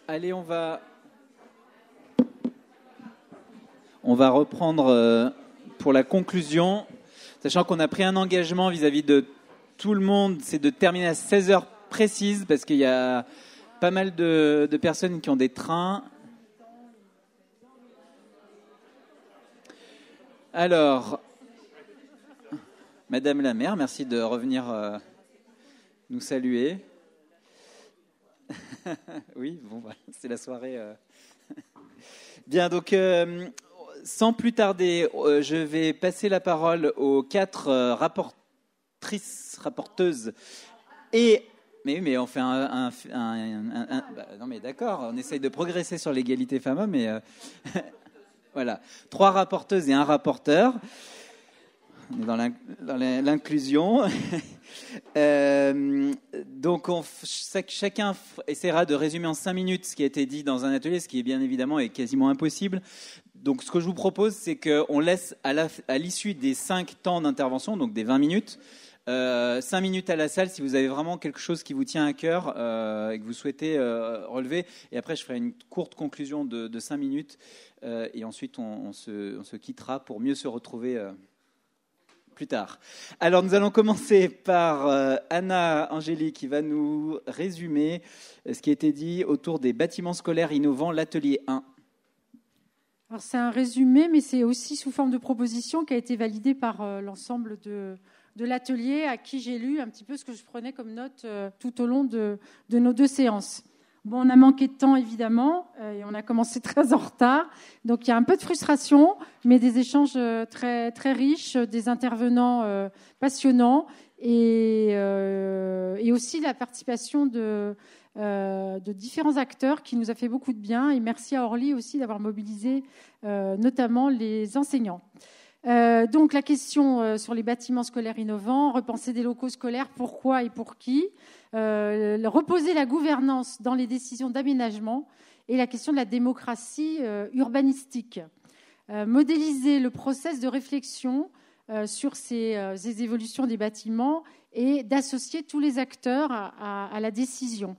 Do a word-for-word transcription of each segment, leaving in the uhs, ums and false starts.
Allez, on va, on va reprendre euh, pour la conclusion, sachant qu'on a pris un engagement vis-à-vis de tout le monde, c'est de terminer à seize heures précises, parce qu'il y a pas mal de, de personnes qui ont des trains. Alors, Madame la maire, merci de revenir euh, nous saluer. Oui, bon, bah, c'est la soirée. Euh... Bien, donc, euh, sans plus tarder, euh, je vais passer la parole aux quatre euh, rapportrices, rapporteuses. Et, mais, mais on fait un... un, un, un, un bah, non, mais d'accord, on essaye de progresser sur l'égalité femmes-hommes, mais... Euh, voilà, trois rapporteuses et un rapporteur. On est dans l'inclusion. euh, donc, on, chacun essaiera de résumer en cinq minutes ce qui a été dit dans un atelier, ce qui est bien évidemment est quasiment impossible. Donc, ce que je vous propose, c'est qu'on laisse à, la, à l'issue des cinq temps d'intervention, donc des vingt minutes, euh, cinq minutes à la salle si vous avez vraiment quelque chose qui vous tient à cœur euh, et que vous souhaitez euh, relever. Et après, je ferai une courte conclusion de, de cinq minutes euh, et ensuite on, on, se, on se quittera pour mieux se retrouver euh, plus tard. Alors, nous allons commencer par euh, Anna Angéli qui va nous résumer ce qui a été dit autour des bâtiments scolaires innovants, l'atelier un. Alors, c'est un résumé, mais c'est aussi sous forme de proposition qui a été validé par euh, l'ensemble de, de l'atelier, à qui j'ai lu un petit peu ce que je prenais comme note euh, tout au long de, de nos deux séances. Bon, on a manqué de temps, évidemment, euh, et on a commencé très en retard. Donc, il y a un peu de frustration, mais des échanges euh, très, très riches, des intervenants euh, passionnants, et, euh, et aussi la participation de, euh, de différents acteurs qui nous a fait beaucoup de bien. Et merci à Orly aussi d'avoir mobilisé euh, notamment les enseignants. Euh, donc, la question euh, sur les bâtiments scolaires innovants, repenser des locaux scolaires, pourquoi et pour qui, euh, reposer la gouvernance dans les décisions d'aménagement et la question de la démocratie euh, urbanistique, euh, modéliser le process de réflexion euh, sur ces, euh, ces évolutions des bâtiments et d'associer tous les acteurs à, à, à la décision.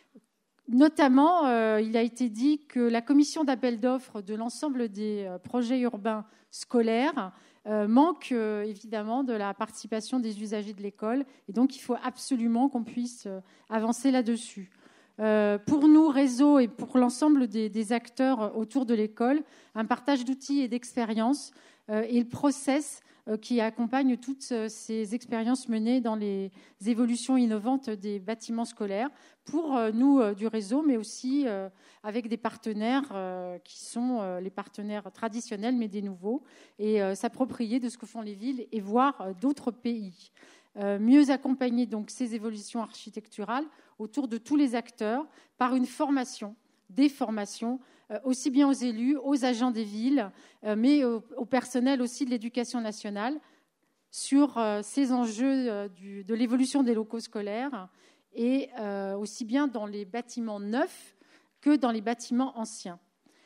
Notamment, euh, il a été dit que la commission d'appel d'offres de l'ensemble des euh, projets urbains scolaires euh, manque euh, évidemment de la participation des usagers de l'école. Et donc, il faut absolument qu'on puisse euh, avancer là-dessus. Euh, pour nous, réseau, et pour l'ensemble des, des acteurs autour de l'école, un partage d'outils et d'expériences euh, et le process euh, qui accompagne toutes ces expériences menées dans les évolutions innovantes des bâtiments scolaires pour euh, nous euh, du réseau, mais aussi euh, avec des partenaires euh, qui sont euh, les partenaires traditionnels, mais des nouveaux, et euh, s'approprier de ce que font les villes et voir euh, d'autres pays. Euh, mieux accompagner donc ces évolutions architecturales autour de tous les acteurs par une formation, des formations, euh, aussi bien aux élus, aux agents des villes, euh, mais au, au personnel aussi de l'éducation nationale sur euh, ces enjeux euh, du, de l'évolution des locaux scolaires et euh, aussi bien dans les bâtiments neufs que dans les bâtiments anciens.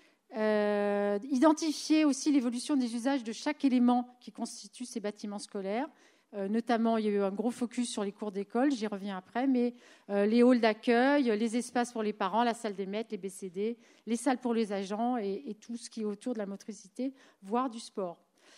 Euh, identifier aussi l'évolution des usages de chaque élément qui constitue ces bâtiments scolaires. Euh, notamment, il y a eu un gros focus sur les cours d'école, j'y reviens après, mais euh, les halls d'accueil, les espaces pour les parents, la salle des maîtres, les B C D, les salles pour les agents et, et tout ce qui est autour de la motricité, voire du sport.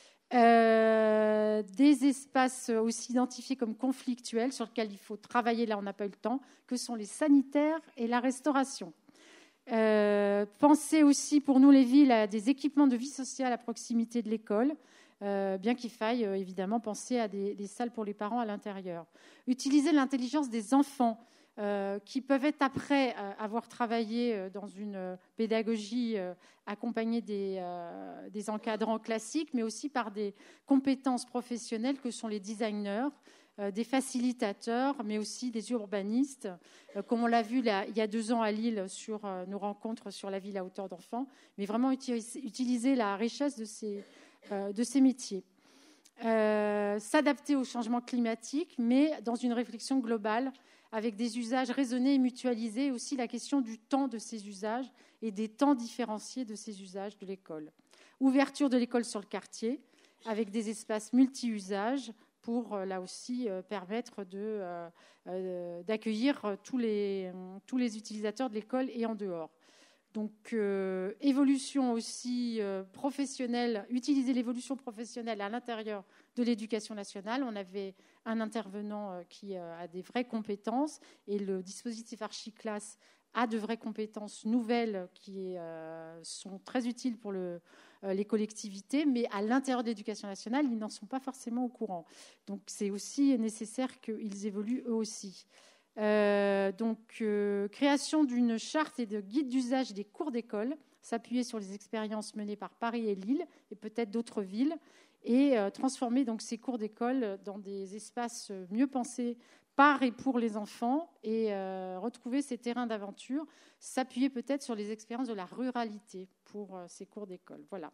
Euh, des espaces aussi identifiés comme conflictuels sur lesquels il faut travailler, là on n'a pas eu le temps, que sont les sanitaires et la restauration. Euh, penser aussi pour nous les villes à des équipements de vie sociale à proximité de l'école, Euh, bien qu'il faille euh, évidemment penser à des, des salles pour les parents à l'intérieur. Utiliser l'intelligence des enfants euh, qui peuvent être, après euh, avoir travaillé euh, dans une euh, pédagogie euh, accompagnée des, euh, des encadrants classiques, mais aussi par des compétences professionnelles que sont les designers, euh, des facilitateurs, mais aussi des urbanistes, euh, comme on l'a vu là, il y a deux ans à Lille sur euh, nos rencontres sur la ville à hauteur d'enfants, mais vraiment utiliser, utiliser la richesse de ces de ces métiers. Euh, s'adapter au changement climatique, mais dans une réflexion globale, avec des usages raisonnés et mutualisés, et aussi la question du temps de ces usages et des temps différenciés de ces usages de l'école. Ouverture de l'école sur le quartier, avec des espaces multi-usages pour, là aussi, permettre de, euh, d'accueillir tous les, tous les utilisateurs de l'école et en dehors. Donc, euh, évolution aussi euh, professionnelle, utiliser l'évolution professionnelle à l'intérieur de l'éducation nationale. On avait un intervenant euh, qui euh, a des vraies compétences et le dispositif Archiclasse a de vraies compétences nouvelles qui euh, sont très utiles pour le, euh, les collectivités, mais à l'intérieur de l'éducation nationale, ils n'en sont pas forcément au courant. Donc, c'est aussi nécessaire qu'ils évoluent eux aussi. Euh, donc, euh, création d'une charte et de guide d'usage des cours d'école, s'appuyer sur les expériences menées par Paris et Lille et peut-être d'autres villes, et euh, transformer donc ces cours d'école dans des espaces mieux pensés par et pour les enfants et euh, retrouver ces terrains d'aventure, s'appuyer peut-être sur les expériences de la ruralité pour euh, ces cours d'école. Voilà.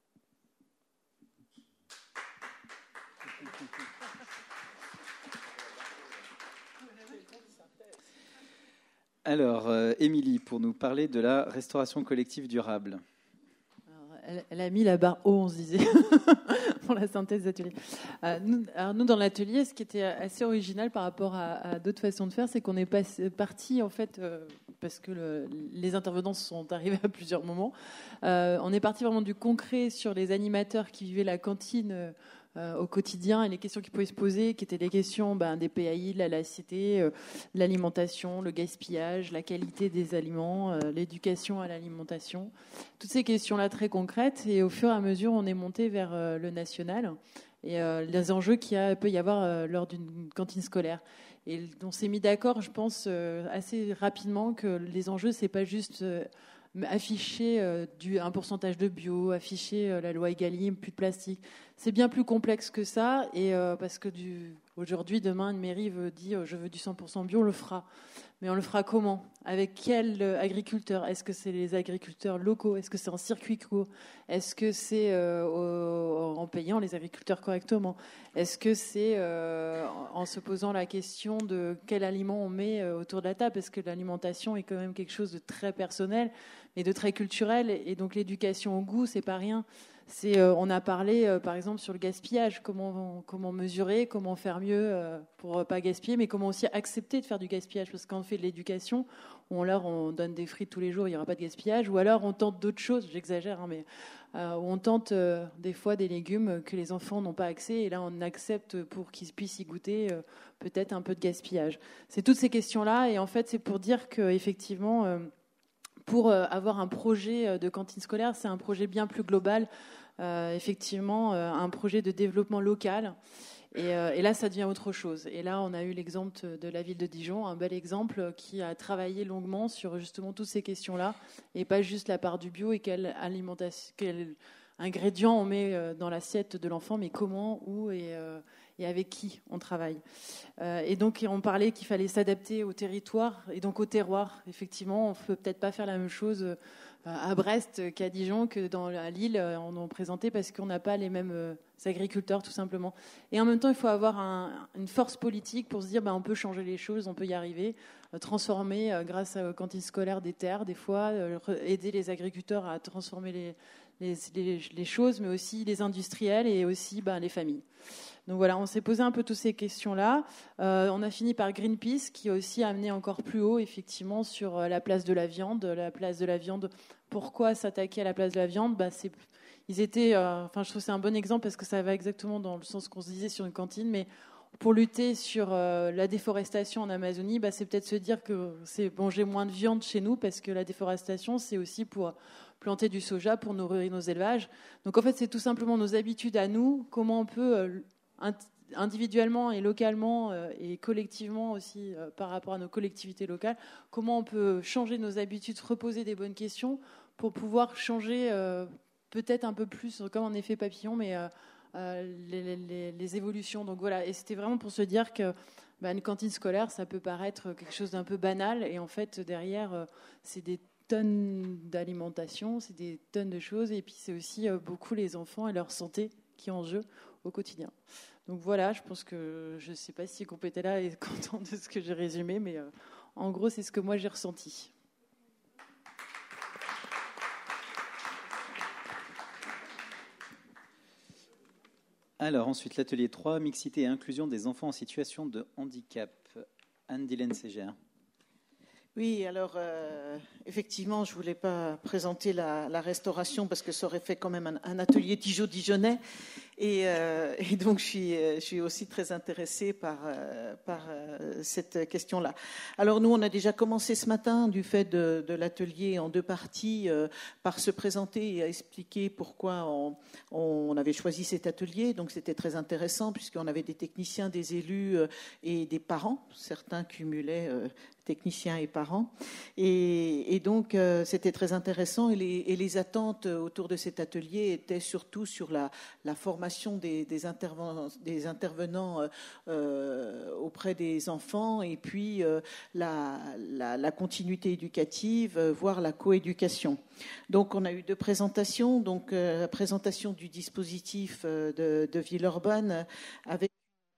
Alors, euh, Émilie, pour nous parler de la restauration collective durable. Alors, elle, elle a mis la barre haut, on se disait, pour la synthèse d'atelier. Euh, nous, alors nous, dans l'atelier, ce qui était assez original par rapport à, à d'autres façons de faire, c'est qu'on est passé, parti, en fait, euh, parce que le, les intervenants sont arrivés à plusieurs moments, euh, on est parti vraiment du concret sur les animateurs qui vivaient la cantine euh, Euh, au quotidien et les questions qui pouvaient se poser, qui étaient les questions ben, des P A I, de la laïcité, euh, l'alimentation, le gaspillage, la qualité des aliments, euh, l'éducation à l'alimentation. Toutes ces questions-là très concrètes. Et au fur et à mesure, on est monté vers euh, le national et euh, les enjeux qu'il y a, peut y avoir euh, lors d'une cantine scolaire. Et on s'est mis d'accord, je pense, euh, assez rapidement que les enjeux, c'est pas juste euh, afficher euh, du, un pourcentage de bio, afficher euh, la loi Egalim, plus de plastique. C'est bien plus complexe que ça, et euh, parce que du, aujourd'hui, demain, une mairie veut dire je veux du cent pour cent bio, on le fera. Mais on le fera comment ? Avec quels agriculteurs ? Est-ce que c'est les agriculteurs locaux ? Est-ce que c'est en circuit court ? Est-ce que c'est euh, au, en payant les agriculteurs correctement ? Est-ce que c'est euh, en se posant la question de quel aliment on met autour de la table ? Parce que l'alimentation est quand même quelque chose de très personnel, mais de très culturel, et donc l'éducation au goût, c'est pas rien. C'est, euh, on a parlé, euh, par exemple, sur le gaspillage, comment, comment mesurer, comment faire mieux euh, pour ne pas gaspiller, mais comment aussi accepter de faire du gaspillage. Parce que quand on fait de l'éducation, on leur on donne des frites tous les jours, il n'y aura pas de gaspillage, ou alors on tente d'autres choses, j'exagère, hein, mais euh, on tente euh, des fois des légumes que les enfants n'ont pas accès, et là on accepte pour qu'ils puissent y goûter euh, peut-être un peu de gaspillage. C'est toutes ces questions-là, et en fait c'est pour dire qu'effectivement... Euh, Pour avoir un projet de cantine scolaire, c'est un projet bien plus global, euh, effectivement, euh, un projet de développement local. Et, euh, et là, ça devient autre chose. Et là, on a eu l'exemple de la ville de Dijon, un bel exemple qui a travaillé longuement sur justement toutes ces questions-là, et pas juste la part du bio et quelle alimentation, quel ingrédient on met dans l'assiette de l'enfant, mais comment, où et euh, et avec qui on travaille. Euh, et donc, on parlait qu'il fallait s'adapter au territoire et donc au terroir. Effectivement, on ne peut peut-être pas faire la même chose euh, à Brest qu'à Dijon, que dans à Lille, on en présentait, parce qu'on n'a pas les mêmes euh, agriculteurs, tout simplement. Et en même temps, il faut avoir un, une force politique pour se dire, ben, on peut changer les choses, on peut y arriver, euh, transformer, euh, grâce aux cantines scolaires, des terres, des fois, euh, aider les agriculteurs à transformer les, les, les, les choses, mais aussi les industriels et aussi ben, les familles. Donc voilà, on s'est posé un peu toutes ces questions-là. Euh, on a fini par Greenpeace, qui a aussi amené encore plus haut, effectivement, sur la place de la viande. La place de la viande, pourquoi s'attaquer à la place de la viande ? Bah, c'est, ils étaient, euh, enfin, je trouve que c'est un bon exemple, parce que ça va exactement dans le sens qu'on se disait sur une cantine, mais pour lutter sur euh, la déforestation en Amazonie, bah, c'est peut-être se dire que c'est manger moins de viande chez nous, parce que la déforestation, c'est aussi pour planter du soja, pour nourrir nos élevages. Donc en fait, c'est tout simplement nos habitudes à nous, comment on peut... Euh, individuellement et localement euh, et collectivement aussi euh, par rapport à nos collectivités locales, comment on peut changer nos habitudes, se reposer des bonnes questions pour pouvoir changer euh, peut-être un peu plus, comme en effet papillon, mais euh, euh, les, les, les évolutions. Donc voilà, et c'était vraiment pour se dire que bah, une cantine scolaire, ça peut paraître quelque chose d'un peu banal, et en fait derrière, euh, c'est des tonnes d'alimentation, c'est des tonnes de choses, et puis c'est aussi euh, beaucoup les enfants et leur santé qui est en jeu au quotidien. Donc voilà, je pense que je ne sais pas si Compétella est content de ce que j'ai résumé, mais euh, en gros, c'est ce que moi j'ai ressenti. Alors ensuite, l'atelier trois, mixité et inclusion des enfants en situation de handicap. Anne-Dylène Ségère. Oui, alors euh, effectivement, je voulais pas présenter la, la restauration parce que ça aurait fait quand même un, un atelier Dijon-Dijonais. Et, euh, et donc, je suis, je suis aussi très intéressée par, euh, par euh, cette question-là. Alors, nous, on a déjà commencé ce matin, du fait de, de l'atelier en deux parties, euh, par se présenter et à expliquer pourquoi on, on avait choisi cet atelier. Donc, c'était très intéressant puisqu'on avait des techniciens, des élus euh, et des parents. Certains cumulaient euh, techniciens et parents. Et, et donc, euh, c'était très intéressant. Et les, et les attentes autour de cet atelier étaient surtout sur la, la formation Des, des, intervenants, des intervenants euh, euh, auprès des enfants et puis euh, la, la, la continuité éducative, euh, voire la coéducation. Donc, on a eu deux présentations. Donc, euh, la présentation du dispositif euh, de, de Villeurbanne avec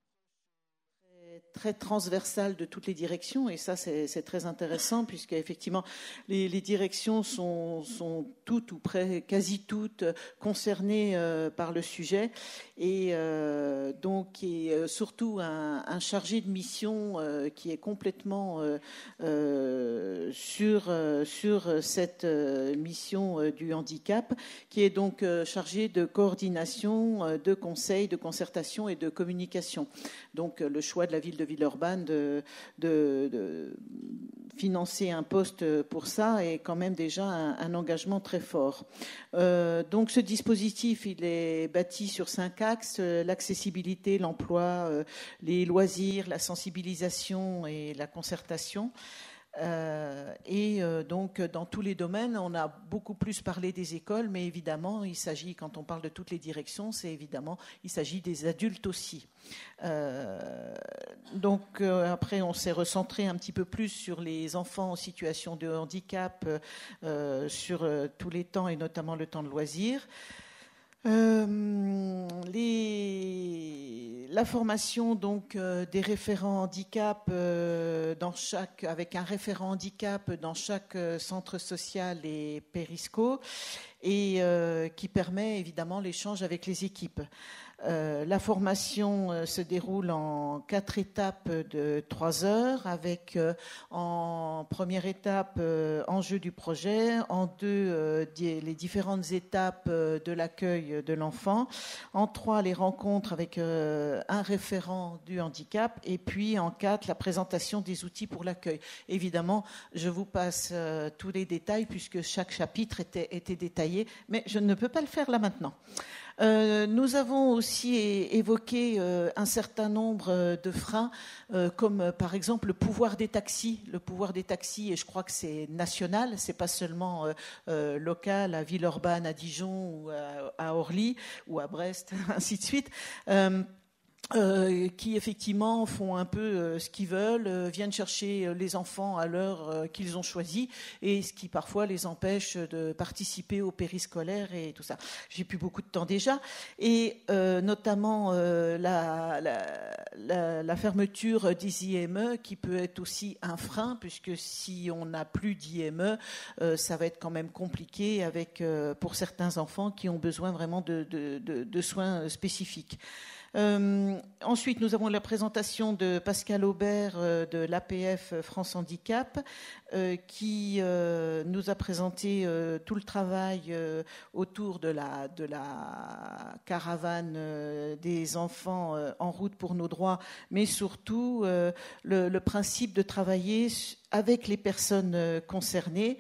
très transversale de toutes les directions, et ça c'est, c'est très intéressant puisque effectivement les, les directions sont, sont toutes ou près, quasi toutes concernées euh, par le sujet, et euh, donc et euh, surtout un, un chargé de mission euh, qui est complètement euh, euh, sur euh, sur cette euh, mission euh, du handicap, qui est donc euh, chargé de coordination, euh, de conseil, de concertation et de communication. Donc le choix de la ville de Villeurbanne de, de, de financer un poste pour ça est quand même déjà un, un engagement très fort. Euh, donc ce dispositif, il est bâti sur cinq axes: l'accessibilité, l'emploi, euh, les loisirs, la sensibilisation et la concertation. Euh, et euh, donc dans tous les domaines, on a beaucoup plus parlé des écoles, mais évidemment il s'agit, quand on parle de toutes les directions, c'est évidemment, il s'agit des adultes aussi. Euh, donc euh, après on s'est recentré un petit peu plus sur les enfants en situation de handicap, euh, sur euh, tous les temps et notamment le temps de loisirs. Euh, les, la formation donc euh, des référents handicap euh, dans chaque, avec un référent handicap dans chaque euh, centre social et périsco, et euh, qui permet évidemment l'échange avec les équipes. Euh, la formation euh, se déroule en quatre étapes de trois heures, avec euh, en première étape euh, enjeu du projet, en deux euh, di- les différentes étapes euh, de l'accueil de l'enfant, en trois les rencontres avec euh, un référent du handicap, et puis en quatre la présentation des outils pour l'accueil. Évidemment, je vous passe euh, tous les détails puisque chaque chapitre était, était détaillé, mais je ne peux pas le faire là maintenant. Euh, nous avons aussi évoqué euh, un certain nombre euh, de freins, euh, comme euh, par exemple le pouvoir des taxis. Le pouvoir des taxis, et je crois que c'est national, c'est pas seulement euh, euh, local à Villeurbanne, à Dijon ou à, à Orly ou à Brest, ainsi de suite. Euh, Euh, qui effectivement font un peu euh, ce qu'ils veulent, euh, viennent chercher euh, les enfants à l'heure euh, qu'ils ont choisie, et ce qui parfois les empêche de participer au périscolaire et tout ça. J'ai plus beaucoup de temps déjà, et euh, notamment euh, la, la, la, la fermeture des I M E qui peut être aussi un frein, puisque si on n'a plus d'I M E, euh, ça va être quand même compliqué avec euh, pour certains enfants qui ont besoin vraiment de, de, de, de soins spécifiques. Euh, ensuite, nous avons la présentation de Pascal Aubert euh, de l'A P F France Handicap, euh, qui euh, nous a présenté euh, tout le travail euh, autour de la, de la caravane euh, des enfants euh, en route pour nos droits, mais surtout euh, le, le principe de travailler avec les personnes euh, concernées,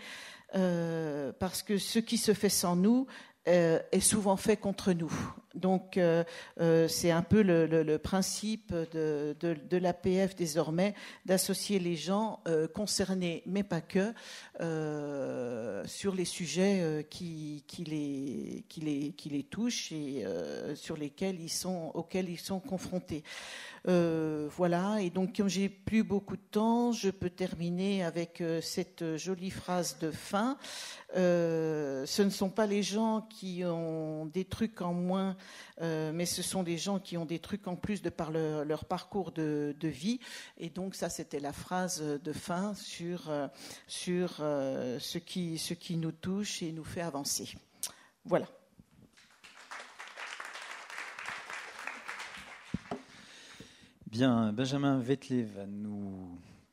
euh, parce que ce qui se fait sans nous euh, est souvent fait contre nous. Donc, euh, euh, c'est un peu le, le, le principe de, de, de l'A P F désormais, d'associer les gens euh, concernés, mais pas que, euh, sur les sujets euh, qui, qui, les, qui, les, qui les touchent et euh, sur lesquels ils sont, auxquels ils sont confrontés. Euh, voilà, et donc comme j'ai plus beaucoup de temps, je peux terminer avec euh, cette jolie phrase de fin. Euh, ce ne sont pas les gens qui ont des trucs en moins, euh, mais ce sont les gens qui ont des trucs en plus de par le, leur parcours de, de vie. Et donc ça, c'était la phrase de fin sur, euh, sur euh, ce qui, ce qui nous touche et nous fait avancer. Voilà. Bien, Benjamin Vettelet va nous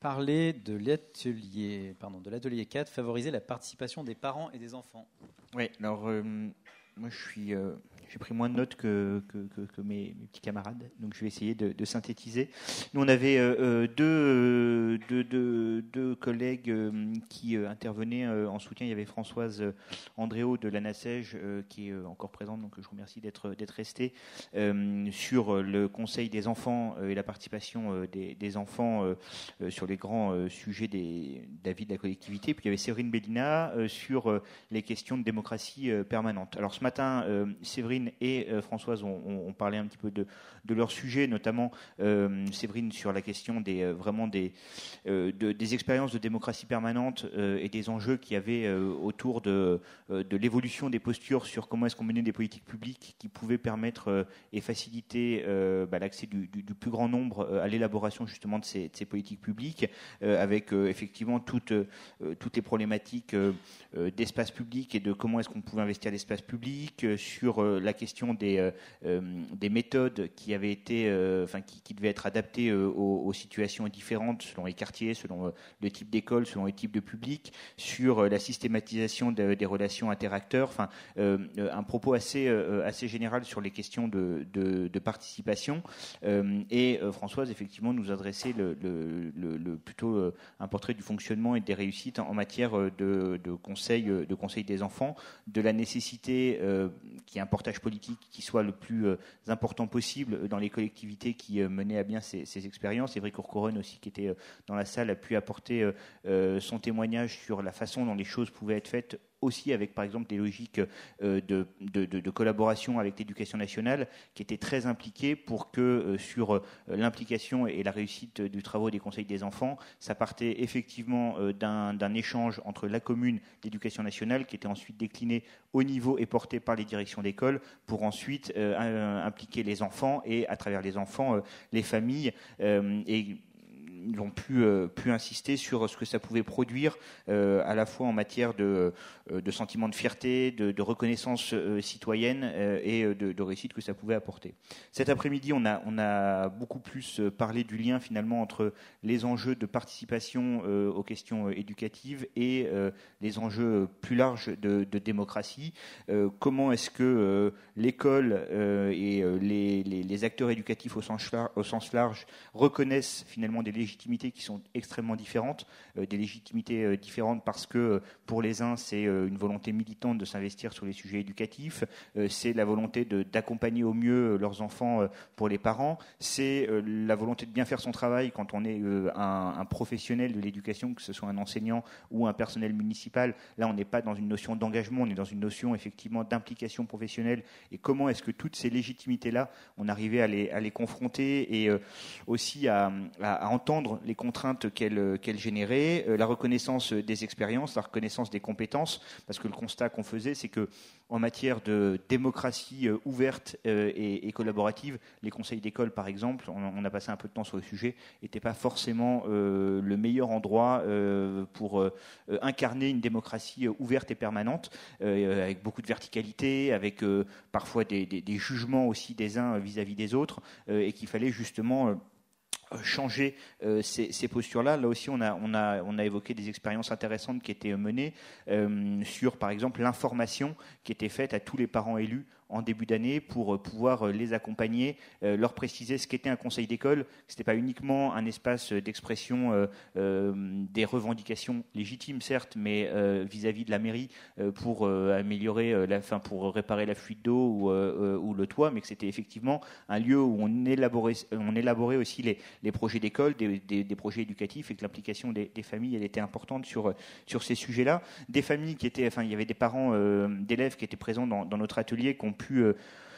parler de l'atelier, pardon, de l'atelier quatre, favoriser la participation des parents et des enfants. Oui, alors euh, moi je suis, euh, j'ai pris moins de notes que, que, que, que mes, mes petits camarades, donc je vais essayer de, de synthétiser. Nous on avait euh, deux, deux, deux, deux collègues euh, qui euh, intervenaient euh, en soutien. Il y avait Françoise euh, Andréo de l'ANASEJ euh, qui est euh, encore présente, donc je vous remercie d'être, d'être restée, euh, sur le Conseil des enfants euh, et la participation euh, des, des enfants euh, euh, sur les grands euh, sujets des, d'avis de la collectivité. Puis il y avait Séverine Bellina euh, sur euh, les questions de démocratie euh, permanente. Alors ce matin, euh, Séverine et euh, Françoise ont, ont, ont parlé un petit peu de, de leur sujet, notamment euh, Séverine sur la question des, euh, vraiment des, euh, de, des expériences de démocratie permanente euh, et des enjeux qu'il y avait euh, autour de, euh, de l'évolution des postures sur comment est-ce qu'on menait des politiques publiques qui pouvaient permettre euh, et faciliter euh, bah, l'accès du, du, du plus grand nombre euh, à l'élaboration justement de ces, de ces politiques publiques, euh, avec euh, effectivement toutes, euh, toutes les problématiques euh, euh, d'espace public et de comment est-ce qu'on pouvait investir l'espace public, euh, sur euh, la question des, euh, euh, des méthodes qui avaient été, euh, enfin qui, qui devaient être adaptées euh, aux, aux situations différentes selon les quartiers, selon euh, le type d'école, selon les types de public, sur euh, la systématisation de, des relations interacteurs, enfin euh, un propos assez euh, assez général sur les questions de, de, de participation. Euh, et euh, Françoise effectivement nous adressait le, le, le, le plutôt euh, un portrait du fonctionnement et des réussites en, en matière de, de conseil de conseil des enfants, de la nécessité euh, qu'il y ait un portage politique qui soit le plus euh, important possible dans les collectivités qui euh, menaient à bien ces, ces expériences. Évry Courcouronnes aussi, qui était euh, dans la salle, a pu apporter euh, euh, son témoignage sur la façon dont les choses pouvaient être faites, aussi avec par exemple des logiques euh, de, de, de, de collaboration avec l'éducation nationale qui étaient très impliquées pour que euh, sur euh, l'implication et la réussite du travail des conseils des enfants, ça partait effectivement euh, d'un, d'un échange entre la commune, l'éducation nationale, qui était ensuite décliné au niveau et porté par les directions d'école pour ensuite euh, impliquer les enfants et à travers les enfants, euh, les familles euh, et ils ont pu, euh, pu insister sur ce que ça pouvait produire euh, à la fois en matière de, euh, de sentiment de fierté, de, de reconnaissance euh, citoyenne euh, et de, de réussite que ça pouvait apporter. Cet après-midi, on a, on a beaucoup plus parlé du lien finalement entre les enjeux de participation euh, aux questions éducatives et euh, les enjeux plus larges de, de démocratie. Euh, comment est-ce que euh, l'école euh, et euh, les, les, les acteurs éducatifs au sens, large, au sens large reconnaissent finalement des légitimités qui sont extrêmement différentes, euh, des légitimités euh, différentes parce que euh, pour les uns c'est euh, une volonté militante de s'investir sur les sujets éducatifs, euh, c'est la volonté de, d'accompagner au mieux euh, leurs enfants euh, pour les parents, c'est euh, la volonté de bien faire son travail quand on est euh, un, un professionnel de l'éducation, que ce soit un enseignant ou un personnel municipal. Là on n'est pas dans une notion d'engagement, on est dans une notion effectivement d'implication professionnelle, et comment est-ce que toutes ces légitimités là on arrivait à les, à les confronter et euh, aussi à, à, à entendre les contraintes qu'elle, qu'elle générait, euh, la reconnaissance des expériences, la reconnaissance des compétences, parce que le constat qu'on faisait, c'est que en matière de démocratie euh, ouverte euh, et, et collaborative, les conseils d'école, par exemple, on, on a passé un peu de temps sur le sujet, n'étaient pas forcément euh, le meilleur endroit euh, pour euh, incarner une démocratie ouverte et permanente, euh, avec beaucoup de verticalité, avec euh, parfois des, des, des jugements aussi des uns vis-à-vis des autres, euh, et qu'il fallait justement euh, changer euh, ces, ces postures-là. Là aussi, on a, on, a, on a évoqué des expériences intéressantes qui étaient menées euh, sur, par exemple, l'information qui était faite à tous les parents élus en début d'année pour pouvoir les accompagner, euh, leur préciser ce qu'était un conseil d'école, que ce n'était pas uniquement un espace d'expression euh, euh, des revendications légitimes, certes, mais euh, vis-à-vis de la mairie euh, pour euh, améliorer, euh, la, enfin, pour réparer la fuite d'eau ou, euh, ou le toit, mais que c'était effectivement un lieu où on élaborait, on élaborait aussi les, les projets d'école, des, des, des projets éducatifs, et que l'implication des, des familles, elle était importante sur, sur ces sujets-là. Des familles qui étaient, enfin, il y avait des parents euh, d'élèves qui étaient présents dans, dans notre atelier, qui ont pu euh,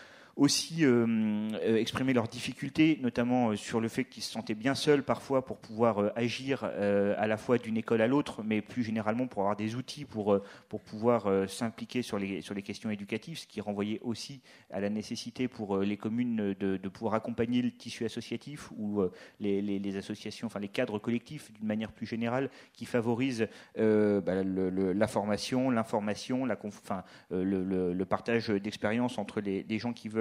aussi euh, euh, exprimer leurs difficultés, notamment euh, sur le fait qu'ils se sentaient bien seuls parfois pour pouvoir euh, agir euh, à la fois d'une école à l'autre, mais plus généralement pour avoir des outils pour, euh, pour pouvoir euh, s'impliquer sur les, sur les questions éducatives, ce qui renvoyait aussi à la nécessité pour euh, les communes de, de pouvoir accompagner le tissu associatif ou euh, les, les, les associations, enfin les cadres collectifs d'une manière plus générale, qui favorisent euh, bah, le, le, la formation, l'information, la conf, enfin, euh, le, le, le partage d'expériences entre les, les gens qui veulent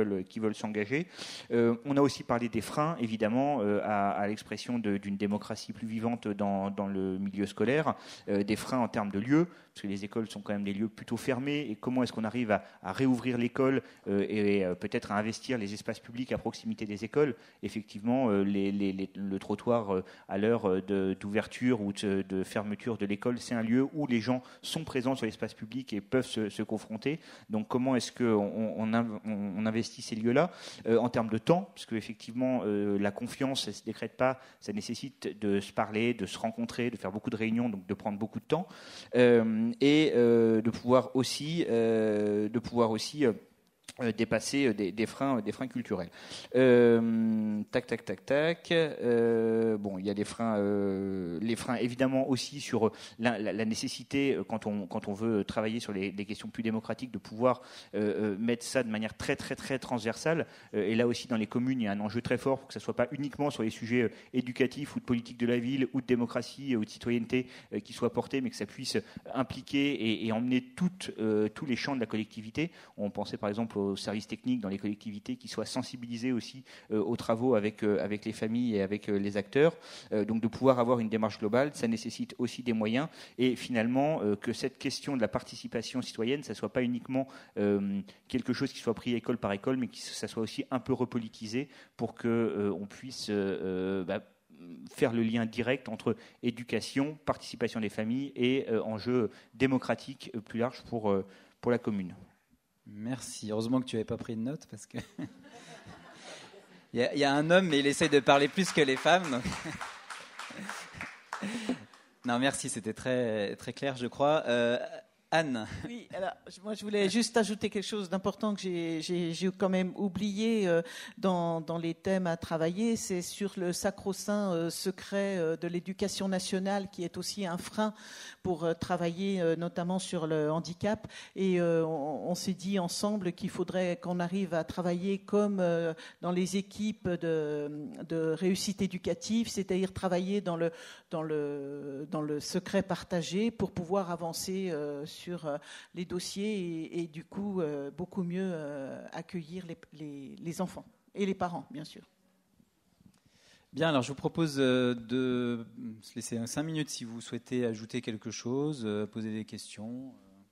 veulent, qui veulent s'engager. Euh, on a aussi parlé des freins, évidemment, euh, à, à l'expression de, d'une démocratie plus vivante dans, dans le milieu scolaire, euh, des freins en termes de lieux, parce que les écoles sont quand même des lieux plutôt fermés, et comment est-ce qu'on arrive à, à réouvrir l'école euh, et euh, peut-être à investir les espaces publics à proximité des écoles. Effectivement, euh, les, les, les, le trottoir euh, à l'heure de, d'ouverture ou de, de fermeture de l'école, c'est un lieu où les gens sont présents sur l'espace public et peuvent se, se confronter. Donc comment est-ce qu'on on, on, on investit ces lieux-là euh, en termes de temps, parce qu'effectivement, euh, la confiance, elle ne se décrète pas, ça nécessite de se parler, de se rencontrer, de faire beaucoup de réunions, donc de prendre beaucoup de temps. Euh, et euh, de pouvoir aussi, euh, de pouvoir aussi euh, Euh, dépasser des, des freins, des freins culturels. Euh, tac, tac, tac, tac. Euh, bon, il y a des freins, euh, les freins évidemment aussi sur la, la, la nécessité quand on quand on veut travailler sur les, les questions plus démocratiques de pouvoir euh, mettre ça de manière très très très transversale. Euh, et là aussi dans les communes, il y a un enjeu très fort pour que ça soit pas uniquement sur les sujets éducatifs ou de politique de la ville ou de démocratie ou de citoyenneté euh, qui soient portés, mais que ça puisse impliquer et, et emmener toutes euh, tous les champs de la collectivité. On pensait par exemple aux services techniques dans les collectivités qui soient sensibilisés aussi euh, aux travaux avec, euh, avec les familles et avec euh, les acteurs. Euh, donc de pouvoir avoir une démarche globale, ça nécessite aussi des moyens et finalement euh, que cette question de la participation citoyenne, ça ne soit pas uniquement euh, quelque chose qui soit pris école par école, mais que ça soit aussi un peu repolitisé pour qu'on euh, puisse euh, bah, faire le lien direct entre éducation, participation des familles et euh, enjeux démocratiques euh, plus larges pour, euh, pour la commune. Merci. Heureusement que tu n'avais pas pris de notes parce que il, y a, il y a un homme mais il essaye de parler plus que les femmes. Donc... non, merci. C'était très très clair, je crois. Euh, Anne. Oui, alors, moi je voulais juste ajouter quelque chose d'important que j'ai, j'ai, j'ai quand même oublié euh, dans, dans les thèmes à travailler, c'est sur le sacro-saint euh, secret euh, de l'éducation nationale qui est aussi un frein pour euh, travailler euh, notamment sur le handicap. Et euh, on, on s'est dit ensemble qu'il faudrait qu'on arrive à travailler comme euh, dans les équipes de, de réussite éducative, c'est-à-dire travailler dans le, dans le, dans le secret partagé pour pouvoir avancer euh, sur euh, les dossiers et, et du coup euh, beaucoup mieux euh, accueillir les, les, les enfants et les parents, bien sûr. Bien, alors je vous propose de se laisser cinq minutes si vous souhaitez ajouter quelque chose, poser des questions.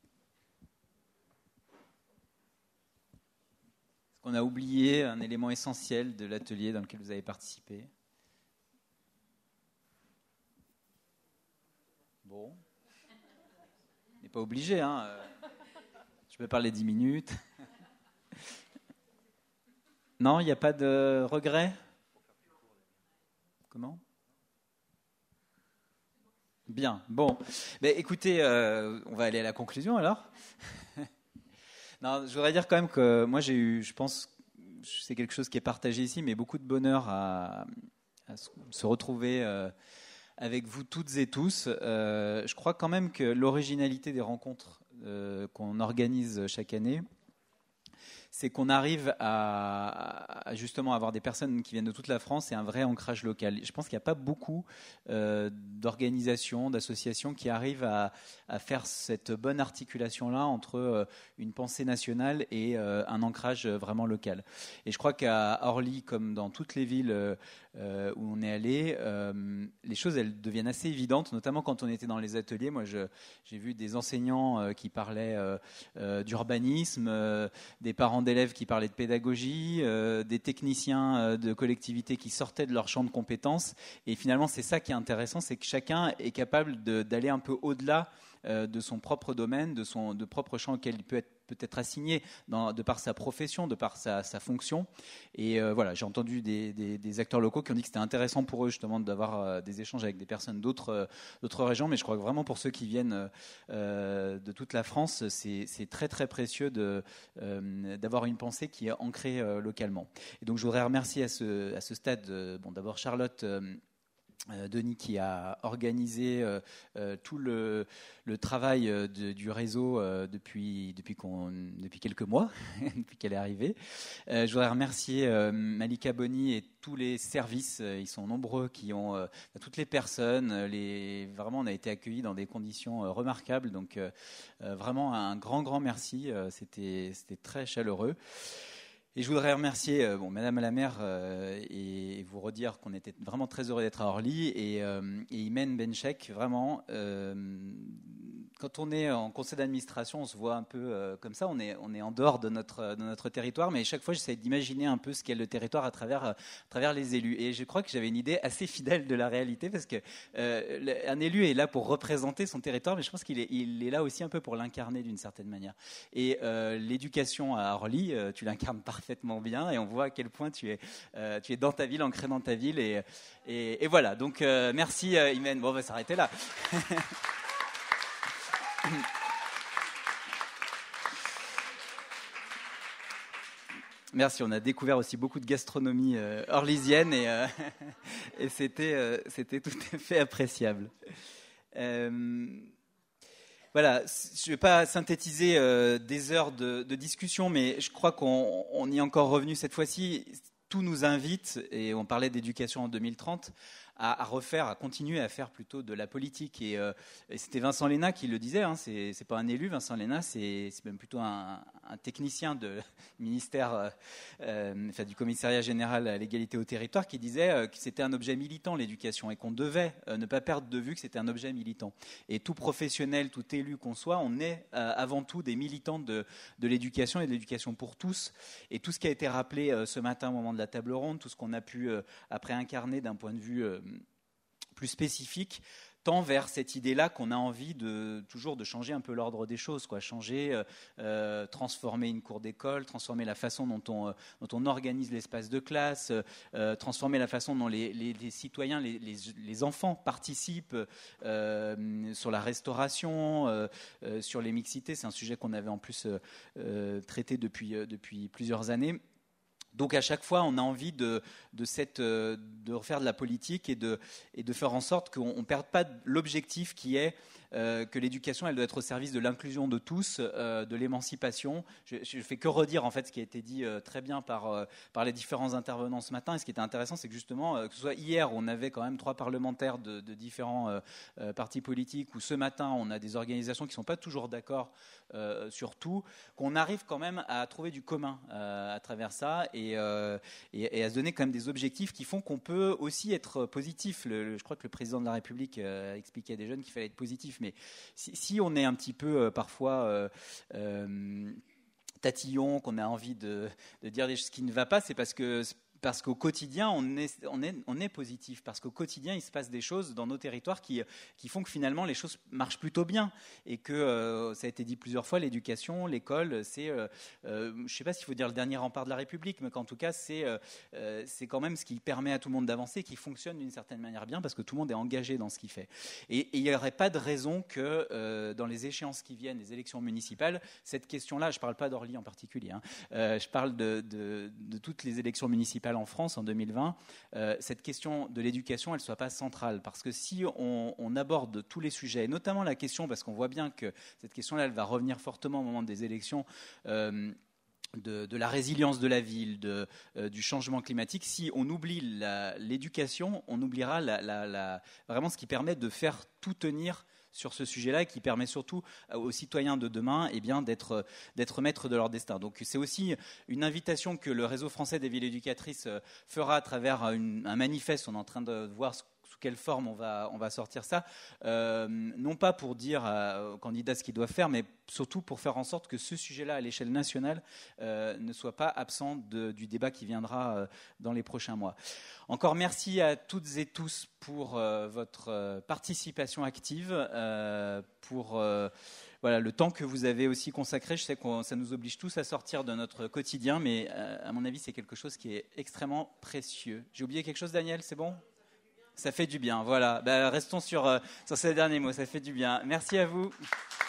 Est-ce qu'on a oublié un élément essentiel de l'atelier dans lequel vous avez participé ? Bon. On n'est pas obligé, hein. Je peux parler dix minutes. Non, il n'y a pas de regret ? Comment ? Bien, bon. Mais écoutez, euh, on va aller à la conclusion alors. Non, je voudrais dire quand même que moi j'ai eu, je pense, c'est quelque chose qui est partagé ici, mais beaucoup de bonheur à, à se retrouver euh, avec vous toutes et tous. Euh, je crois quand même que l'originalité des rencontres euh, qu'on organise chaque année, c'est qu'on arrive à, à justement avoir des personnes qui viennent de toute la France et un vrai ancrage local. Je pense qu'il n'y a pas beaucoup euh, d'organisations, d'associations qui arrivent à, à faire cette bonne articulation-là entre euh, une pensée nationale et euh, un ancrage vraiment local. Et je crois qu'à Orly, comme dans toutes les villes euh, où on est allé, euh, les choses elles deviennent assez évidentes, notamment quand on était dans les ateliers. Moi, je, j'ai vu des enseignants euh, qui parlaient euh, euh, d'urbanisme, euh, des parents d'élèves qui parlaient de pédagogie, euh, des techniciens euh, de collectivités qui sortaient de leur champ de compétences. Et finalement, c'est ça qui est intéressant, c'est que chacun est capable de, d'aller un peu au-delà euh, de son propre domaine, de son de propre champ auquel il peut être peut-être assigné dans, de par sa profession, de par sa, sa fonction. Et euh, voilà, j'ai entendu des, des, des acteurs locaux qui ont dit que c'était intéressant pour eux justement d'avoir euh, des échanges avec des personnes d'autres, euh, d'autres régions. Mais je crois que vraiment pour ceux qui viennent euh, de toute la France, c'est, c'est très très précieux de, euh, d'avoir une pensée qui est ancrée euh, localement. Et donc je voudrais remercier à ce, à ce stade, euh, bon, d'abord Charlotte euh, Euh, Denis qui a organisé euh, euh, tout le, le travail euh, de, du réseau euh, depuis, depuis, qu'on, depuis quelques mois, depuis qu'elle est arrivée. Euh, je voudrais remercier euh, Malika Boni et tous les services, euh, ils sont nombreux, qui ont euh, toutes les personnes. Les, vraiment, on a été accueillis dans des conditions euh, remarquables. Donc, euh, euh, vraiment un grand, grand merci. Euh, c'était, c'était très chaleureux. Et je voudrais remercier euh, bon, Madame la maire euh, et, et vous redire qu'on était vraiment très heureux d'être à Orly et, euh, et Imen Benchek, vraiment, euh, quand on est en conseil d'administration, on se voit un peu euh, comme ça, on est, on est en dehors de notre, de notre territoire, mais chaque fois j'essaie d'imaginer un peu ce qu'est le territoire à travers, à travers les élus. Et je crois que j'avais une idée assez fidèle de la réalité, parce que euh, un élu est là pour représenter son territoire, mais je pense qu'il est, il est là aussi un peu pour l'incarner d'une certaine manière. Et euh, l'éducation à Orly, euh, tu l'incarnes parfaitement bien, et on voit à quel point tu es, euh, tu es dans ta ville, ancré dans ta ville, et, et, et voilà. Donc euh, merci euh, Imen. Bon, on va s'arrêter là. Merci, on a découvert aussi beaucoup de gastronomie euh, orlysienne et, euh, et c'était, euh, c'était tout à fait appréciable. Euh, voilà, je ne vais pas synthétiser euh, des heures de, de discussion, mais je crois qu'on on y est encore revenu cette fois-ci. Tout nous invite, et on parlait d'éducation en deux mille trente, à, à refaire, à continuer à faire plutôt de la politique. Et, euh, et c'était Vincent Léna qui le disait, hein, c'est, c'est pas un élu, Vincent Léna, c'est, c'est même plutôt un, un technicien du ministère, euh, enfin, du commissariat général à l'égalité au territoire, qui disait euh, que c'était un objet militant, l'éducation, et qu'on devait euh, ne pas perdre de vue que c'était un objet militant. Et tout professionnel, tout élu qu'on soit, on est euh, avant tout des militants de, de l'éducation et de l'éducation pour tous. Et tout ce qui a été rappelé euh, ce matin au moment de la table ronde, tout ce qu'on a pu euh, après incarner d'un point de vue euh, plus spécifique, tend vers cette idée-là qu'on a envie de toujours de changer un peu l'ordre des choses, quoi. Changer, euh, euh, transformer une cour d'école, transformer la façon dont on, euh, dont on organise l'espace de classe, euh, transformer la façon dont les, les, les citoyens, les, les, les enfants participent euh, sur la restauration, euh, euh, sur les mixités. C'est un sujet qu'on avait en plus euh, euh, traité depuis, euh, depuis plusieurs années. Donc à chaque fois, on a envie de, de, cette, de refaire de la politique et de, et de faire en sorte qu'on ne perde pas l'objectif qui est euh, que l'éducation, elle doit être au service de l'inclusion de tous, euh, de l'émancipation. Je ne fais que redire en fait ce qui a été dit euh, très bien par, euh, par les différents intervenants ce matin. Et ce qui était intéressant, c'est que justement, euh, que ce soit hier, on avait quand même trois parlementaires de, de différents euh, euh, partis politiques, ou ce matin, on a des organisations qui ne sont pas toujours d'accord euh, sur tout, qu'on arrive quand même à trouver du commun euh, à travers ça. Et Et, euh, et, et à se donner quand même des objectifs qui font qu'on peut aussi être positif. Le, le, je crois que le président de la République euh, a expliqué à des jeunes qu'il fallait être positif. Mais si, si on est un petit peu euh, parfois euh, euh, tatillon, qu'on a envie de, de dire ce qui ne va pas, c'est parce que parce qu'au quotidien, on est, on, est, on est positif, parce qu'au quotidien, il se passe des choses dans nos territoires qui, qui font que finalement, les choses marchent plutôt bien. Et que, euh, ça a été dit plusieurs fois, l'éducation, l'école, c'est, euh, euh, je ne sais pas s'il faut dire le dernier rempart de la République, mais qu'en tout cas, c'est, euh, c'est quand même ce qui permet à tout le monde d'avancer, qui fonctionne d'une certaine manière bien, parce que tout le monde est engagé dans ce qu'il fait. Et il n'y aurait pas de raison que, euh, dans les échéances qui viennent, les élections municipales, cette question-là, je ne parle pas d'Orly en particulier, hein, euh, je parle de, de, de toutes les élections municipales en France en deux mille vingt, euh, cette question de l'éducation, elle ne soit pas centrale. Parce que si on, on aborde tous les sujets, et notamment la question, parce qu'on voit bien que cette question-là, elle va revenir fortement au moment des élections, euh, de, de la résilience de la ville, de, euh, du changement climatique, si on oublie la, l'éducation, on oubliera la, la, la, vraiment ce qui permet de faire tout tenir sur ce sujet-là, et qui permet surtout aux citoyens de demain eh bien, d'être, d'être maîtres de leur destin. Donc c'est aussi une invitation que le réseau français des villes éducatrices fera à travers une, un manifeste. On est en train de voir ce sous quelle forme on va, on va sortir ça, euh, non pas pour dire à, aux candidats ce qu'ils doivent faire, mais surtout pour faire en sorte que ce sujet-là, à l'échelle nationale, euh, ne soit pas absent de, du débat qui viendra euh, dans les prochains mois. Encore merci à toutes et tous pour euh, votre euh, participation active, euh, pour euh, voilà, le temps que vous avez aussi consacré. Je sais que ça nous oblige tous à sortir de notre quotidien, mais euh, à mon avis, c'est quelque chose qui est extrêmement précieux. J'ai oublié quelque chose, Daniel, c'est bon ? Ça fait du bien, voilà. Ben, restons sur, euh, sur ces derniers mots, ça fait du bien. Merci à vous.